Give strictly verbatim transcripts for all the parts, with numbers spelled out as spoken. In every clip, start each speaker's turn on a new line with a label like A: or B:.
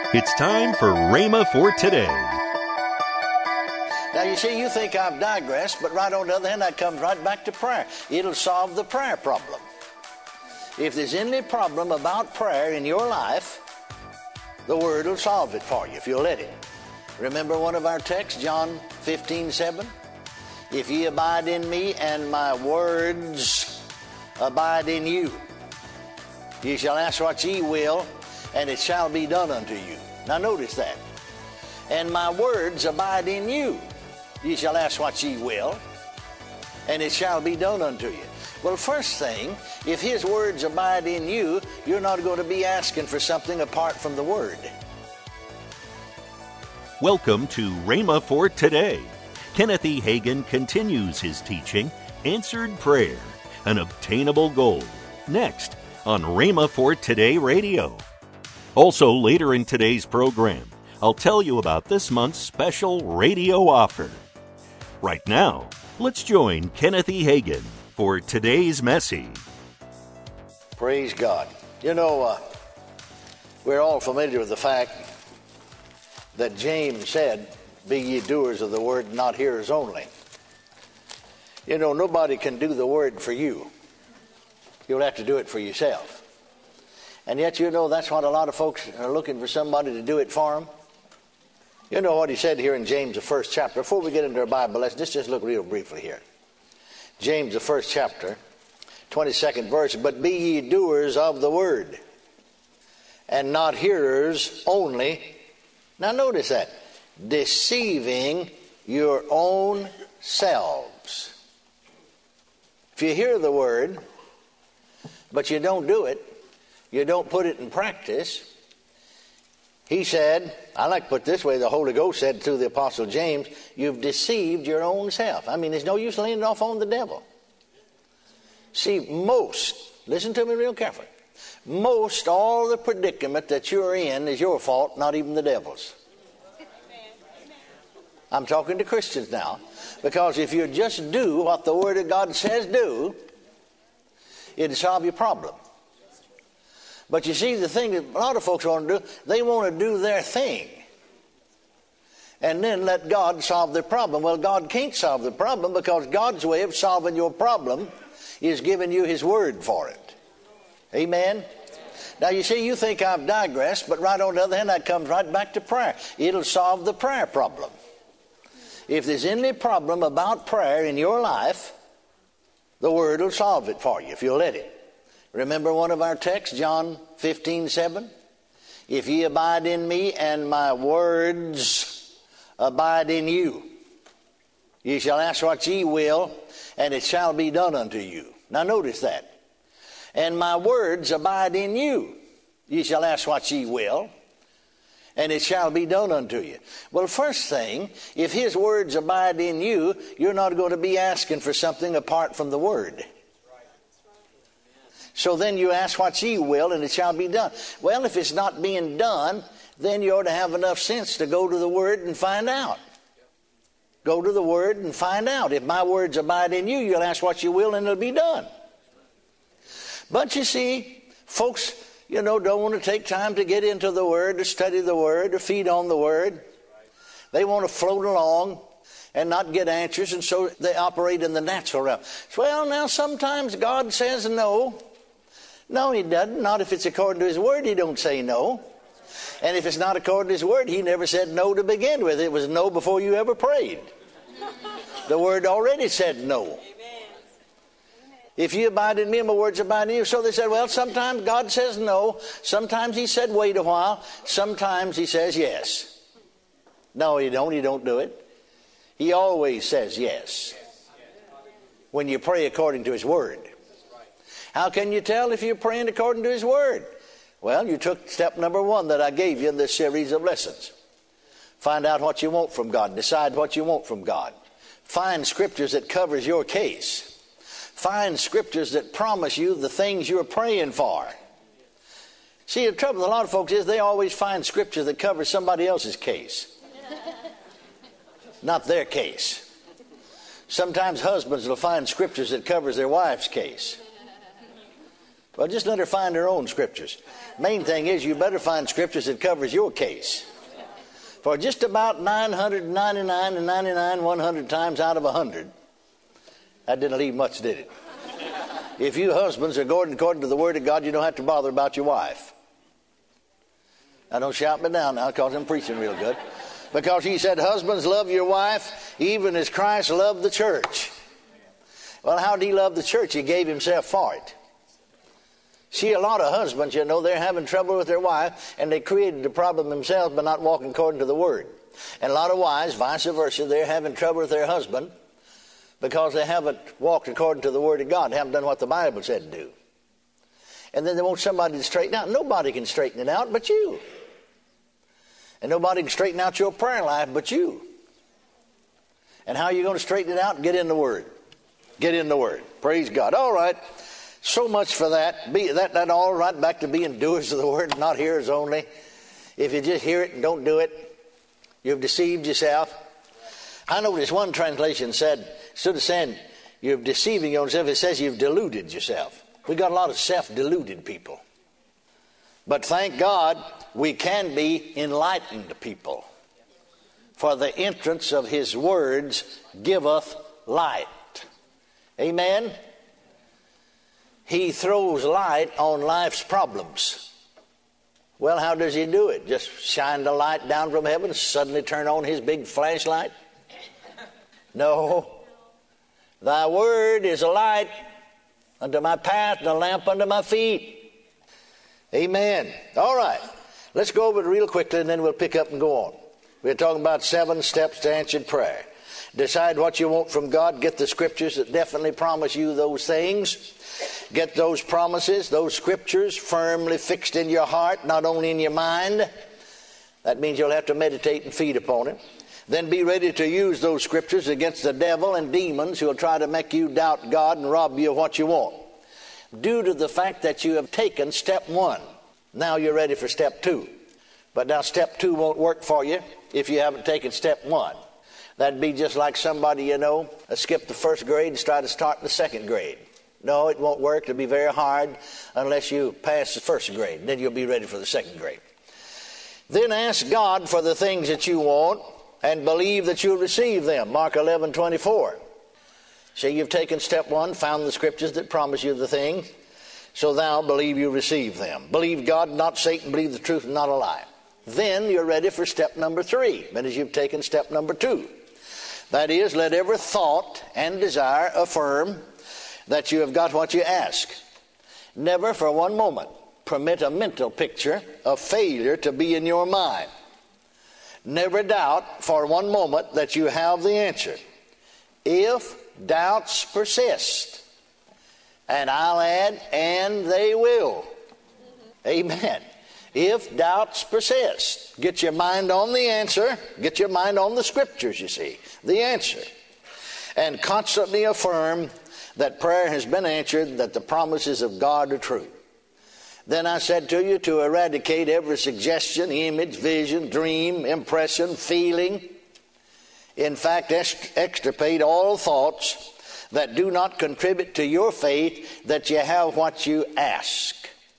A: It's time for Rhema for today.
B: Now, you see, you think I've digressed, but right on the other hand, that comes right back to prayer. It'll solve the prayer problem. If there's any problem about prayer in your life, the Word will solve it for you if you'll let it. Remember one of our texts, John fifteen seven? If ye abide in me and my words abide in you, ye shall ask what ye will, and it shall be done unto you. Now notice that. And my words abide in you. Ye shall ask what ye will, and it shall be done unto you. Well, first thing, if His words abide in you, you're not going to be asking for something apart from the Word.
A: Welcome to Rhema for today. Kenneth E. Hagin continues his teaching, Answered Prayer, an Obtainable Goal, next on Rhema for Today Radio. Also, later in today's program, I'll tell you about this month's special radio offer. Right now, let's join Kenneth E. Hagin for today's message.
B: Praise God. You know, uh, we're all familiar with the fact that James said, be ye doers of the word, not hearers only. You know, nobody can do the word for you. You'll have to do it for yourself. And yet, you know, that's what a lot of folks are looking for, somebody to do it for them. You know what he said here in James, the first chapter. Before we get into our Bible, let's just, just look real briefly here. James, the first chapter, twenty-second verse. But be ye doers of the word, and not hearers only. Now notice that. Deceiving your own selves. If you hear the word, but you don't do it, you don't put it in practice, he said, I like to put it this way, the Holy Ghost said through the Apostle James, you've deceived your own self. I mean, there's no use laying it off on the devil. See, most, listen to me real carefully, most all the predicament that you're in is your fault, not even the devil's. I'm talking to Christians now, because if you just do what the Word of God says do, it'll solve your problem. But you see, the thing that a lot of folks want to do, they want to do their thing and then let God solve their problem. Well, God can't solve the problem, because God's way of solving your problem is giving you His Word for it. Amen? Now, you see, you think I've digressed, but right on the other hand, that comes right back to prayer. It'll solve the prayer problem. If there's any problem about prayer in your life, the Word will solve it for you if you'll let it. Remember one of our texts, John fifteen seven? If ye abide in me and my words abide in you, ye shall ask what ye will, and it shall be done unto you. Now notice that. And my words abide in you. Ye shall ask what ye will, and it shall be done unto you. Well, first thing, if His words abide in you, you're not going to be asking for something apart from the Word. So then you ask what ye will, and it shall be done. Well, if it's not being done, then you ought to have enough sense to go to the Word and find out. Go to the Word and find out. If my words abide in you, you'll ask what you will, and it'll be done. But you see, folks, you know, don't want to take time to get into the Word, to study the Word, to feed on the Word. They want to float along and not get answers, and so they operate in the natural realm. Well, now, sometimes God says no. No, He doesn't. Not if it's according to His Word, He don't say no. And if it's not according to His Word, He never said no to begin with. It was no before you ever prayed. The Word already said no. If you abide in me, my words abide in you. So they said, well, sometimes God says no. Sometimes He said wait a while. Sometimes He says yes. No, He don't. He don't do it. He always says yes when you pray according to His Word. How can you tell if you're praying according to His Word? Well, you took step number one that I gave you in this series of lessons. Find out what you want from God. Decide what you want from God. Find scriptures that covers your case. Find scriptures that promise you the things you're praying for. See, the trouble with a lot of folks is they always find scriptures that cover somebody else's case, not their case. Sometimes husbands will find scriptures that covers their wife's case. Well, just let her find her own scriptures. Main thing is you better find scriptures that covers your case. For just about nine hundred ninety-nine and ninety-nine, one hundred times out of one hundred, that didn't leave much, did it? If you husbands are going according to the Word of God, you don't have to bother about your wife. Now, don't shout me down now because I'm preaching real good. Because he said, husbands, love your wife even as Christ loved the church. Well, how did he love the church? He gave himself for it. See, a lot of husbands, you know, they're having trouble with their wife, and they created the problem themselves by not walking according to the Word. And a lot of wives, vice versa, they're having trouble with their husband because they haven't walked according to the Word of God. They haven't done what the Bible said to do. And then they want somebody to straighten out. Nobody can straighten it out but you. And nobody can straighten out your prayer life but you. And how are you going to straighten it out? Get in the Word. Get in the Word. Praise God. All right. So much for that. Be that, that all right back to being doers of the Word, not hearers only. If you just hear it and don't do it, you've deceived yourself. I noticed one translation said, instead of saying you're deceiving yourself, it says you've deluded yourself. We got a lot of self-deluded people. But thank God we can be enlightened people. For the entrance of his words giveth light. Amen? He throws light on life's problems. Well, how does he do it? Just shine the light down from heaven and suddenly turn on his big flashlight? No. Thy word is a light unto my path and a lamp unto my feet. Amen. All right. Let's go over it real quickly and then we'll pick up and go on. We're talking about seven steps to answered prayer. Decide what you want from God. Get the scriptures that definitely promise you those things. Get those promises, those scriptures firmly fixed in your heart, not only in your mind. That means you'll have to meditate and feed upon it. Then be ready to use those scriptures against the devil and demons who will try to make you doubt God and rob you of what you want. Due to the fact that you have taken step one, now you're ready for step two. But now step two won't work for you if you haven't taken step one. That'd be just like somebody, you know, skip the first grade and try to start the second grade. No, it won't work. It'll be very hard unless you pass the first grade. Then you'll be ready for the second grade. Then ask God for the things that you want and believe that you'll receive them. Mark eleven twenty-four. See, you've taken step one, found the scriptures that promise you the thing, so thou believe you receive them. Believe God, not Satan. Believe the truth, not a lie. Then you're ready for step number three, that is, you've taken step number two. That is, let every thought and desire affirm that you have got what you ask. Never for one moment permit a mental picture of failure to be in your mind. Never doubt for one moment that you have the answer. If doubts persist, and I'll add, and they will. Amen. If doubts persist, get your mind on the answer, get your mind on the scriptures, you see, the answer. And constantly affirm that prayer has been answered, that the promises of God are true. Then I said to you to eradicate every suggestion, image, vision, dream, impression, feeling. In fact, extirpate all thoughts that do not contribute to your faith, that you have what you ask.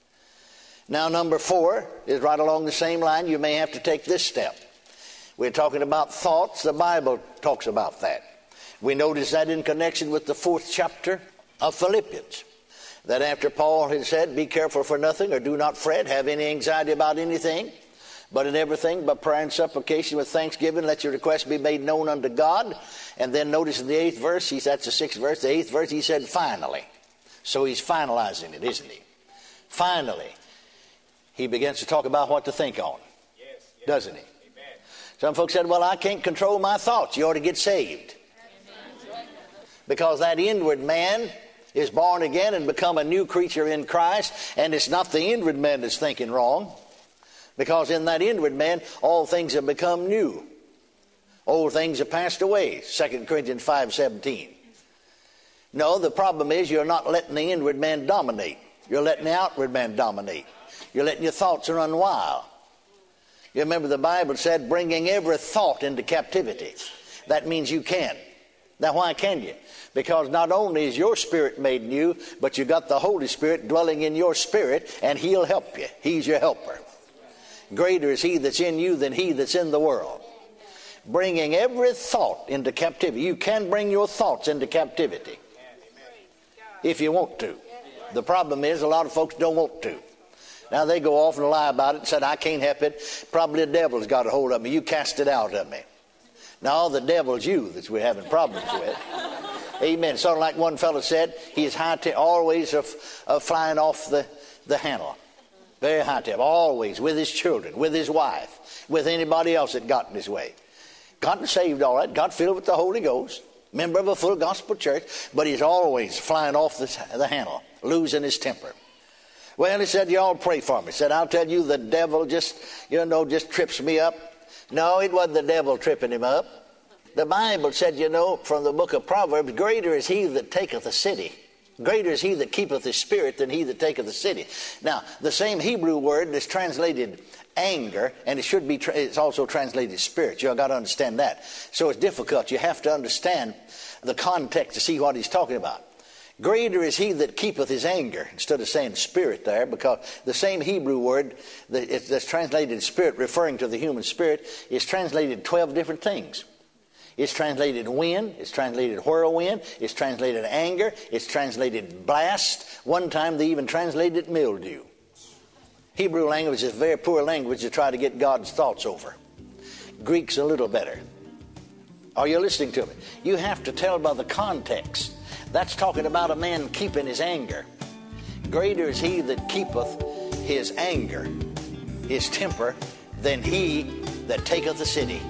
B: Now, number four is right along the same line. You may have to take this step. We're talking about thoughts. The Bible talks about that. We notice that in connection with the fourth chapter of Philippians. That after Paul had said, be careful for nothing or do not fret, have any anxiety about anything, but in everything by prayer and supplication with thanksgiving, let your requests be made known unto God. And then notice in the eighth verse, he's, that's the sixth verse, the eighth verse, he said, finally. So he's finalizing it, isn't he? Finally. He begins to talk about what to think on. Yes, yes. Doesn't he? Amen. Some folks said, well, I can't control my thoughts. You ought to get saved. Because that inward man is born again and become a new creature in Christ, and it's not the inward man that's thinking wrong, because in that inward man all things have become new. Old things have passed away, Second Corinthians five seventeen. No, the problem is you're not letting the inward man dominate. You're letting the outward man dominate. You're letting your thoughts run wild. You remember the Bible said bringing every thought into captivity. That means you can. Now, why can you? Because not only is your spirit made new, but you got the Holy Spirit dwelling in your spirit, and He'll help you. He's your helper. Greater is He that's in you than he that's in the world. Bringing every thought into captivity. You can bring your thoughts into captivity if you want to. The problem is a lot of folks don't want to. Now they go off and lie about it and said, I can't help it. Probably the devil's got a hold of me. You cast it out of me. Now the devil's you that we're having problems with. Amen. Sort of like one fellow said, he is high tip, always of, of flying off the, the handle. Very high tip, always with his children, with his wife, with anybody else that got in his way. Gotten saved all right, got filled with the Holy Ghost, member of a full gospel church, but he's always flying off the, the handle, losing his temper. Well, he said, y'all pray for me. He said, I'll tell you, the devil just, you know, just trips me up. No, it wasn't the devil tripping him up. The Bible said, you know, from the book of Proverbs, greater is he that taketh a city. Greater is he that keepeth his spirit than he that taketh the city. Now, the same Hebrew word is translated anger, and it should be, tra- it's also translated spirit. You've got to understand that. So it's difficult. You have to understand the context to see what he's talking about. Greater is he that keepeth his anger, instead of saying spirit there, because the same Hebrew word that's translated spirit, referring to the human spirit, is translated twelve different things. It's translated wind, it's translated whirlwind, it's translated anger, it's translated blast. One time they even translated mildew. Hebrew language is a very poor language to try to get God's thoughts over. Greek's a little better. Are you listening to me? You have to tell by the context. That's talking about a man keeping his anger. Greater is he that keepeth his anger, his temper, than he that taketh the city.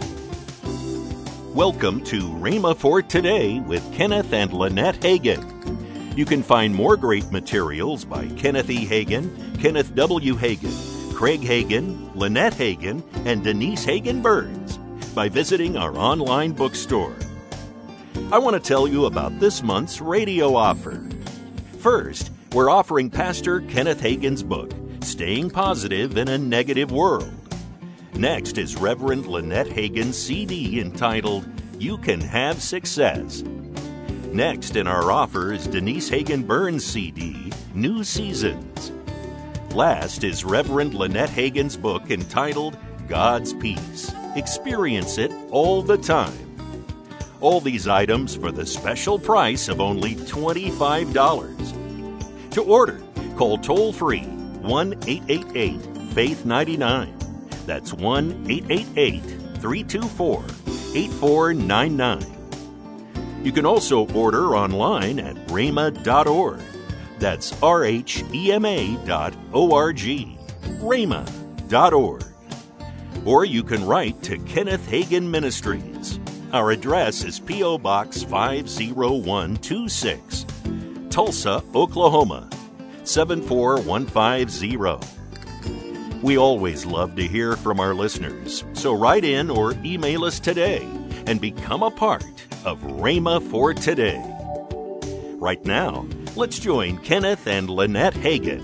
A: Welcome to Rhema for Today with Kenneth and Lynette Hagin. You can find more great materials by Kenneth E. Hagin, Kenneth W. Hagin, Craig Hagin, Lynette Hagin, and Denise Hagin Burns by visiting our online bookstore. I want to tell you about this month's radio offer. First, we're offering Pastor Kenneth Hagin's book, Staying Positive in a Negative World. Next is Reverend Lynette Hagin's C D entitled, You Can Have Success. Next in our offer is Denise Hagin Burns' C D, New Seasons. Last is Reverend Lynette Hagin's book entitled, God's Peace. Experience it all the time. All these items for the special price of only twenty-five dollars. To order, call toll-free one eight eight eight, faith ninety-nine. That's one eight eight eight, three two four, eight four nine nine. You can also order online at rhema dot org. That's R H E M A dot O R G, rhema dot org. Or you can write to Kenneth Hagin Ministries. Our address is P O. Box five oh one two six, Tulsa, Oklahoma, seven four one five zero. We always love to hear from our listeners, so write in or email us today and become a part of Rhema for Today. Right now, let's join Kenneth and Lynette Hagin.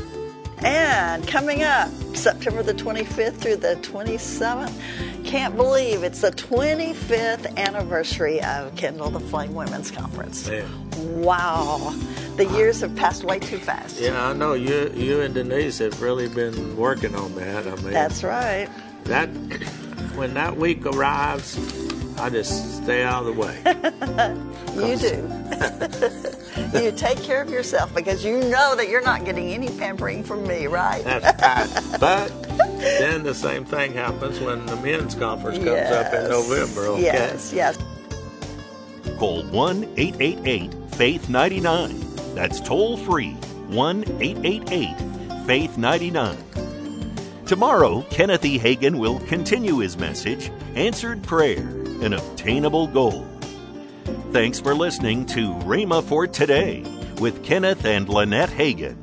C: And coming up, September the twenty-fifth through the twenty-seventh, can't believe it's the twenty-fifth anniversary of Kindle the Flame Women's Conference.
D: Man.
C: Wow. The years have passed way too fast.
D: Yeah, I know. You you and Denise have really been working on that. I mean,
C: That's right.
D: That when that week arrives, I just stay out of the way.
C: You do. You take care of yourself because you know that you're not getting any pampering from me, right?
D: That's right. But then the same thing happens when the men's conference comes
C: yes.
D: up in November. Okay?
C: Yes, yes.
A: Call one eight eight eight, faith ninety-nine. That's toll-free, one eight eight eight, faith ninety-nine. Tomorrow, Kenneth E. Hagin will continue his message, Answered Prayer, an Obtainable Goal. Thanks for listening to Rhema for Today with Kenneth and Lynette Hagin.